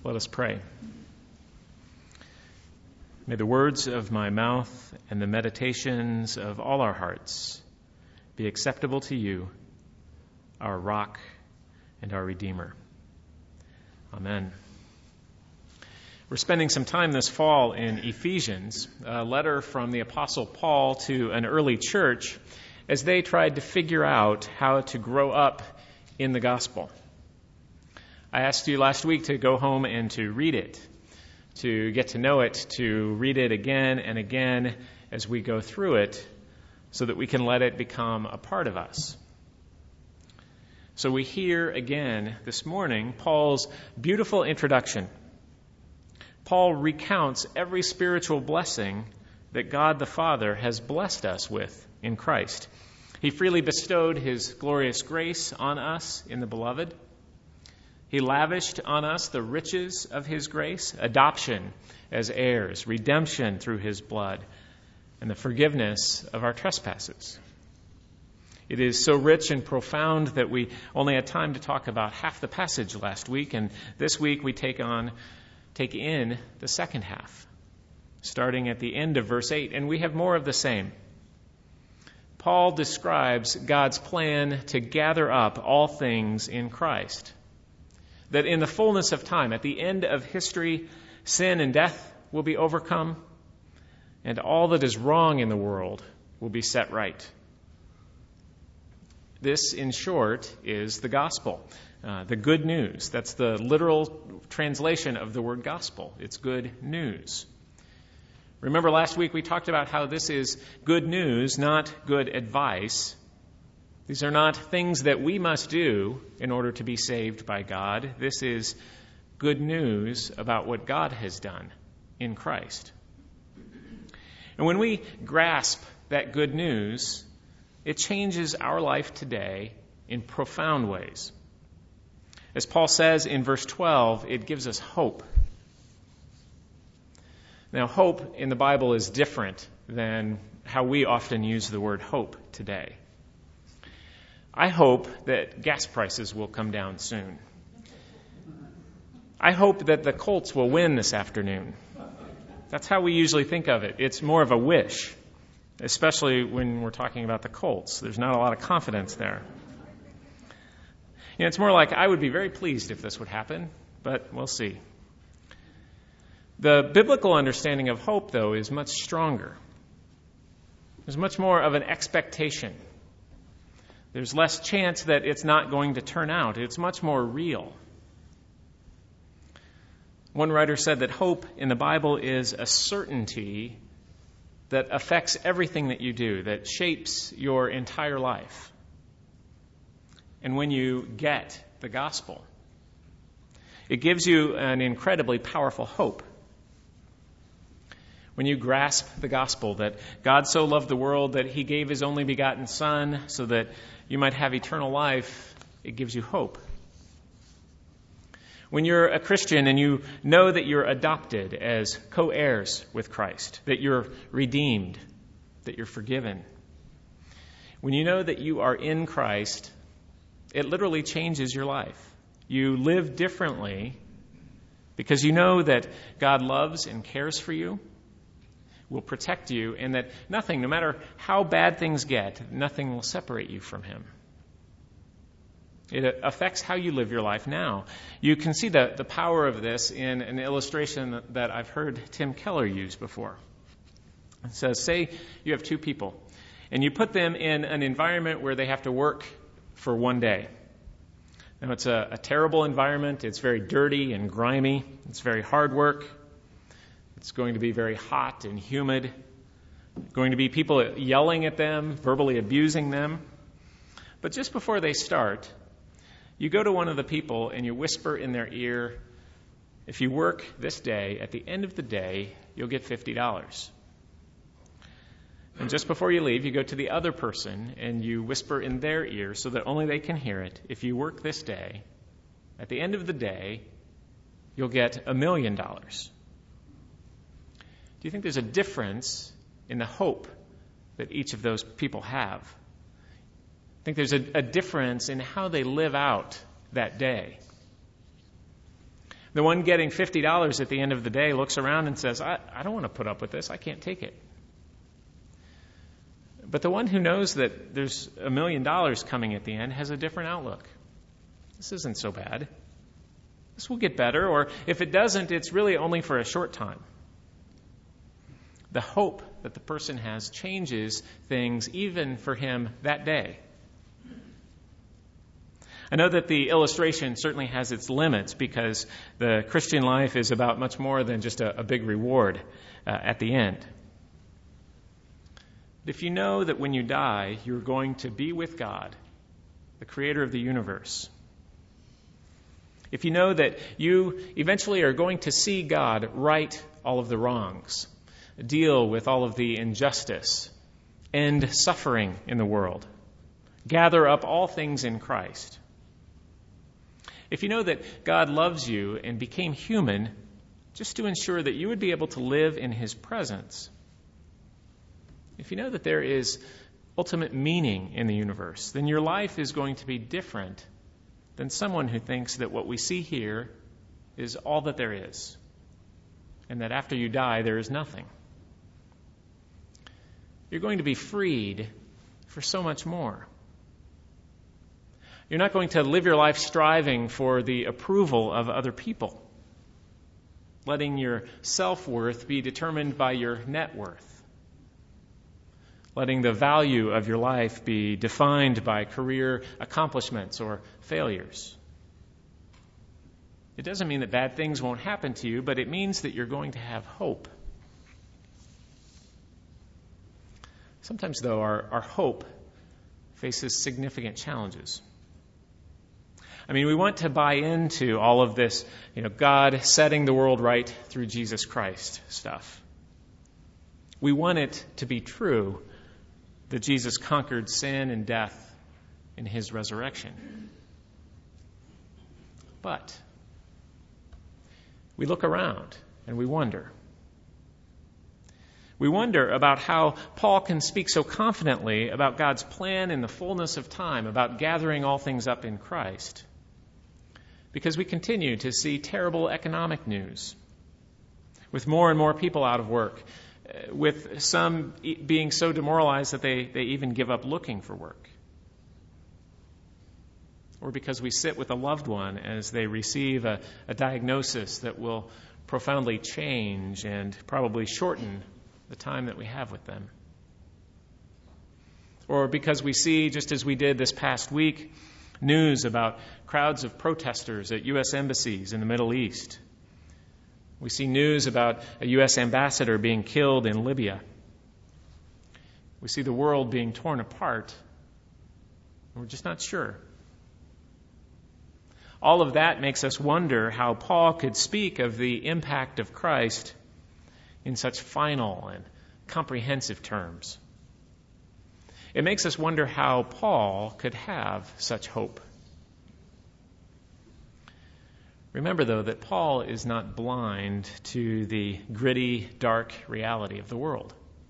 Let us pray. May the words of my mouth and the meditations of all our hearts be acceptable to you, our rock and our Redeemer. Amen. We're spending some time this fall in Ephesians, a letter from the Apostle Paul to an early church as they tried to figure out how to grow up in the gospel. I asked you last week to go home and to read it, to get to know it, to read it again and again as we go through it so that we can let it become a part of us. So we hear again this morning Paul's beautiful introduction. Paul recounts every spiritual blessing that God the Father has blessed us with in Christ. He freely bestowed his glorious grace on us in the Beloved. He lavished on us the riches of his grace, adoption as heirs, redemption through his blood, and the forgiveness of our trespasses. It is so rich and profound that we only had time to talk about half the passage last week, and this week we take in the second half, starting at the end of verse 8, and we have more of the same. Paul describes God's plan to gather up all things in Christ. That in the fullness of time, at the end of history, sin and death will be overcome, and all that is wrong in the world will be set right. This, in short, is the gospel, the good news. That's the literal translation of the word gospel. It's good news. Remember last week we talked about how this is good news, not good advice. These are not things that we must do in order to be saved by God. This is good news about what God has done in Christ. And when we grasp that good news, it changes our life today in profound ways. As Paul says in verse 12, it gives us hope. Now, hope in the Bible is different than how we often use the word hope today. I hope that gas prices will come down soon. I hope that the Colts will win this afternoon. That's how we usually think of it. It's more of a wish, especially when we're talking about the Colts. There's not a lot of confidence there. It's more like I would be very pleased if this would happen, but we'll see. The biblical understanding of hope, though, is much stronger. There's much more of an expectation. There's less chance that it's not going to turn out. It's much more real. One writer said that hope in the Bible is a certainty that affects everything that you do, that shapes your entire life. And when you get the gospel, it gives you an incredibly powerful hope. When you grasp the gospel, that God so loved the world that he gave his only begotten Son so that you might have eternal life, it gives you hope. When you're a Christian and you know that you're adopted as co-heirs with Christ, that you're redeemed, that you're forgiven, when you know that you are in Christ, it literally changes your life. You live differently because you know that God loves and cares for you, will protect you, and that nothing, no matter how bad things get, nothing will separate you from him. It affects how you live your life now. You can see the power of this in an illustration that I've heard Tim Keller use before. It says, say you have two people, and you put them in an environment where they have to work for one day. Now, it's a terrible environment. It's very dirty and grimy. It's very hard work. It's going to be very hot and humid. Going to be people yelling at them, verbally abusing them. But just before they start, you go to one of the people and you whisper in their ear, if you work this day, at the end of the day, you'll get $50. And just before you leave, you go to the other person and you whisper in their ear so that only they can hear it, if you work this day, at the end of the day, you'll get $1 million. Do you think there's a difference in the hope that each of those people have? I think there's a difference in how they live out that day. The one getting $50 at the end of the day looks around and says, I don't want to put up with this. I can't take it. But the one who knows that there's $1 million coming at the end has a different outlook. This isn't so bad. This will get better, or if it doesn't, it's really only for a short time. The hope that the person has changes things even for him that day. I know that the illustration certainly has its limits because the Christian life is about much more than just a big reward at the end. But if you know that when you die, you're going to be with God, the creator of the universe, if you know that you eventually are going to see God right all of the wrongs, deal with all of the injustice, end suffering in the world, gather up all things in Christ, if you know that God loves you and became human just to ensure that you would be able to live in his presence, if you know that there is ultimate meaning in the universe, then your life is going to be different than someone who thinks that what we see here is all that there is, and that after you die there is nothing. You're going to be freed for so much more. You're not going to live your life striving for the approval of other people, letting your self-worth be determined by your net worth, letting the value of your life be defined by career accomplishments or failures. It doesn't mean that bad things won't happen to you, but it means that you're going to have hope. Sometimes, though, our hope faces significant challenges. I mean, we want to buy into all of this, God setting the world right through Jesus Christ stuff. We want it to be true that Jesus conquered sin and death in his resurrection. But we look around and we wonder. We wonder about how Paul can speak so confidently about God's plan in the fullness of time, about gathering all things up in Christ. Because we continue to see terrible economic news, with more and more people out of work, with some being so demoralized that they even give up looking for work. Or because we sit with a loved one as they receive a diagnosis that will profoundly change and probably shorten the time that we have with them. Or because we see, just as we did this past week, news about crowds of protesters at U.S. embassies in the Middle East. We see news about a U.S. ambassador being killed in Libya. We see the world being torn apart. And we're just not sure. All of that makes us wonder how Paul could speak of the impact of Christ in such final and comprehensive terms. It makes us wonder how Paul could have such hope. Remember, though, that Paul is not blind to the gritty, dark reality of the world.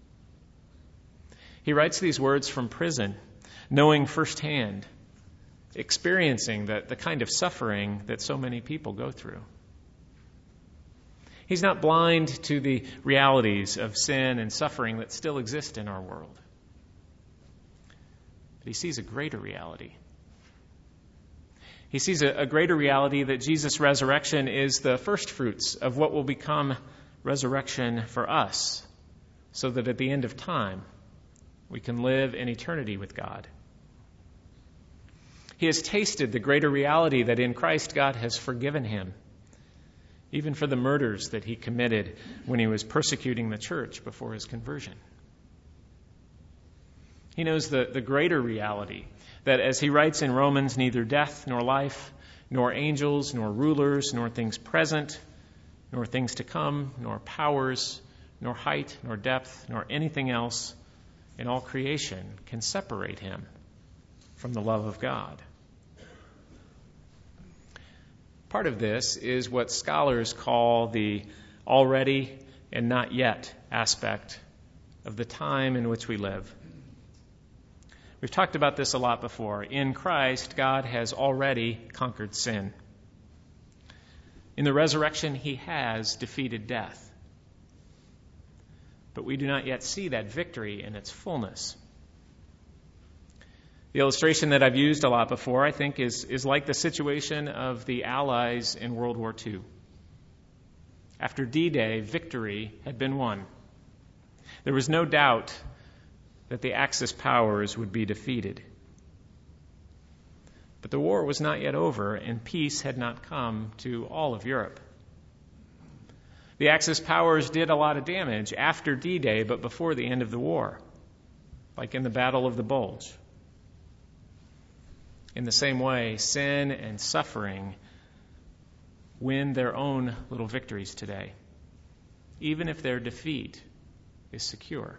He writes these words from prison, knowing firsthand, experiencing the kind of suffering that so many people go through. He's not blind to the realities of sin and suffering that still exist in our world. But he sees a greater reality. He sees a greater reality that Jesus' resurrection is the first fruits of what will become resurrection for us, so that at the end of time, we can live in eternity with God. He has tasted the greater reality that in Christ God has forgiven him, even for the murders that he committed when he was persecuting the church before his conversion. He knows the greater reality that, as he writes in Romans, neither death nor life, nor angels, nor rulers, nor things present, nor things to come, nor powers, nor height, nor depth, nor anything else in all creation can separate him from the love of God. Part of this is what scholars call the already and not yet aspect of the time in which we live. We've talked about this a lot before. In Christ, God has already conquered sin. In the resurrection, he has defeated death. But we do not yet see that victory in its fullness. The illustration that I've used a lot before, I think, is like the situation of the Allies in World War II. After D-Day, victory had been won. There was no doubt that the Axis powers would be defeated. But the war was not yet over, and peace had not come to all of Europe. The Axis powers did a lot of damage after D-Day, but before the end of the war, like in the Battle of the Bulge. In the same way, sin and suffering win their own little victories today, even if their defeat is secure.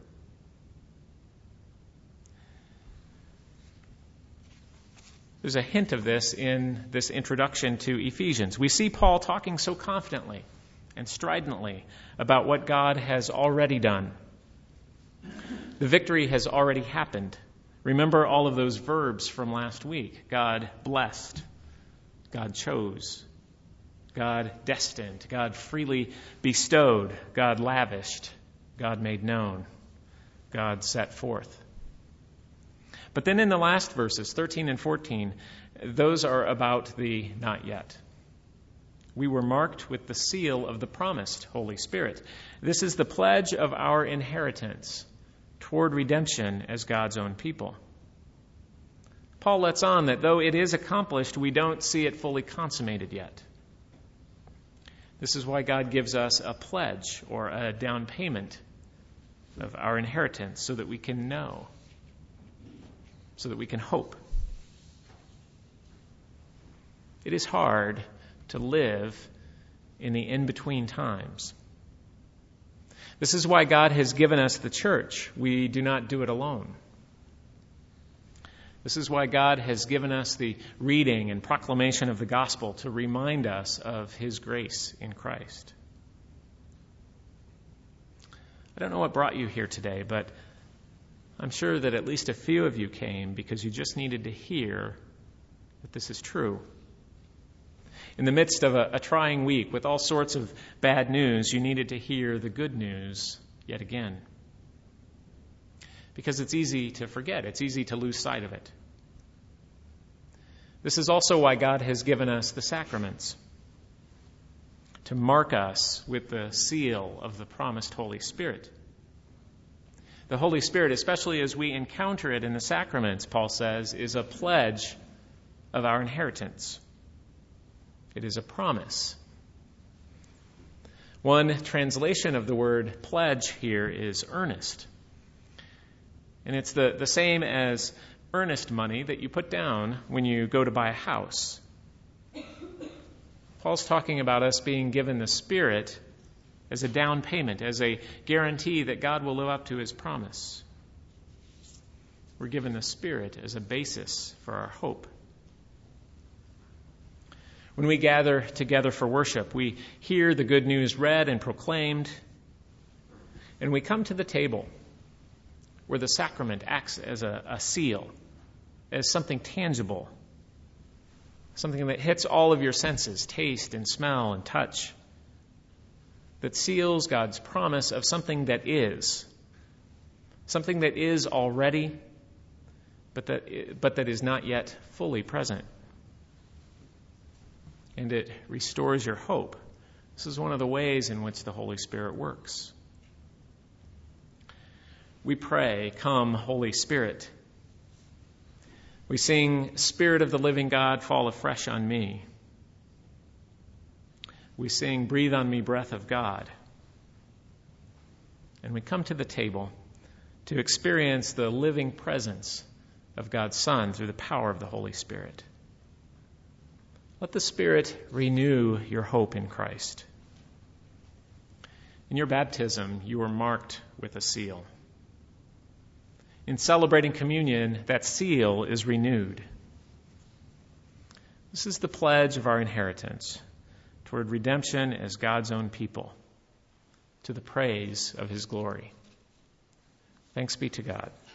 There's a hint of this in this introduction to Ephesians. We see Paul talking so confidently and stridently about what God has already done. The victory has already happened. Remember all of those verbs from last week. God blessed. God chose. God destined. God freely bestowed. God lavished. God made known. God set forth. But then in the last verses, 13 and 14, those are about the not yet. We were marked with the seal of the promised Holy Spirit. This is the pledge of our inheritance toward redemption as God's own people. Paul lets on that though it is accomplished, we don't see it fully consummated yet. This is why God gives us a pledge or a down payment of our inheritance so that we can know, so that we can hope. It is hard to live in the in-between times. This is why God has given us the church. We do not do it alone. This is why God has given us the reading and proclamation of the gospel to remind us of His grace in Christ. I don't know what brought you here today, but I'm sure that at least a few of you came because you just needed to hear that this is true. In the midst of a trying week with all sorts of bad news, you needed to hear the good news yet again. Because it's easy to forget. It's easy to lose sight of it. This is also why God has given us the sacraments, to mark us with the seal of the promised Holy Spirit. The Holy Spirit, especially as we encounter it in the sacraments, Paul says, is a pledge of our inheritance. It is a promise. One translation of the word pledge here is earnest. And it's the same as earnest money that you put down when you go to buy a house. Paul's talking about us being given the Spirit as a down payment, as a guarantee that God will live up to His promise. We're given the Spirit as a basis for our hope. When we gather together for worship, we hear the good news read and proclaimed, and we come to the table where the sacrament acts as a seal, as something tangible, something that hits all of your senses, taste and smell and touch, that seals God's promise of something that is already, but that is not yet fully present. And it restores your hope. This is one of the ways in which the Holy Spirit works. We pray, "Come, Holy Spirit." We sing, "Spirit of the living God, fall afresh on me." We sing, "Breathe on me, breath of God." And we come to the table to experience the living presence of God's Son through the power of the Holy Spirit. Let the Spirit renew your hope in Christ. In your baptism, you were marked with a seal. In celebrating communion, that seal is renewed. This is the pledge of our inheritance toward redemption as God's own people, to the praise of His glory. Thanks be to God.